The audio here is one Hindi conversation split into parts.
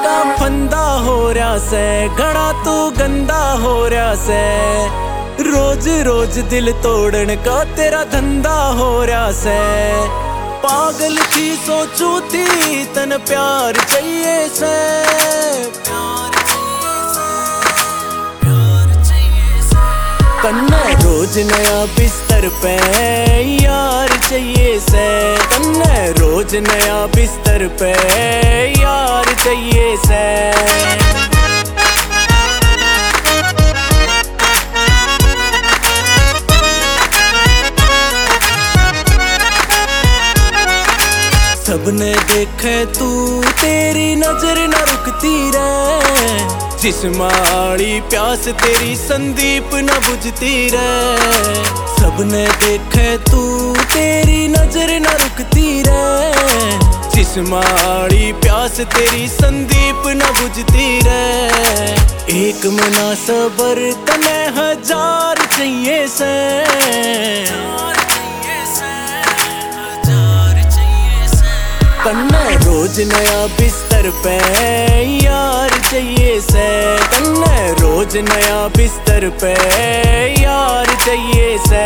का फंदा हो रहा से, घड़ा तू गंदा हो रहा से। रोज रोज दिल तोड़न का तेरा धंधा हो रहा से। पागल थी सोचू थी तन प्यार चाहिए से, कन्ने रोज नया बिस्तर पे यार चाहिए से। कन्ने रोज नया बिस्तर पे यार चाहिए से। सबने देखे तू तेरी नजर न रुकती रहे, जिस्मानी प्यास तेरी संदीप न बुझती रहे। सबने देखे तू तेरी नजर न रुकती रहे, जिस्मानी प्यास तेरी संदीप न बुझती रहे। एक मना सबर तने हजार चाहिए से, कन्ने रोज नया बिस्तर पे यार चाहिए से। कन्ने रोज नया बिस्तर पे यार चाहिए से।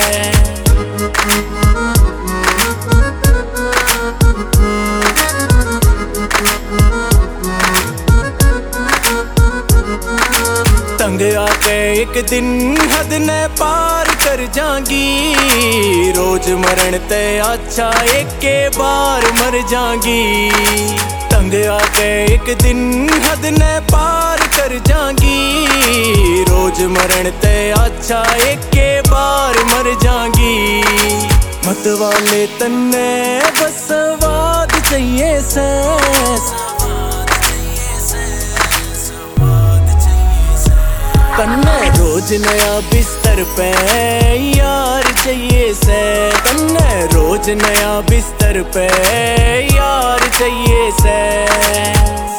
तंग आके एक दिन हद ने पार कर जाएंगी, रोज मरण ते अच्छा एक के बार मर जाएंगी। तंग आके एक दिन हद ने पार कर जाएंगी, रोज मरण ते अच्छा एक के बार मर जाएंगी। मत वाले तन्ने बस स्वाद चाहिए से, कन्ने रोज नया बिस्तर पे यार चाहिए से। कन्ने रोज नया बिस्तर पे यार चाहिए से।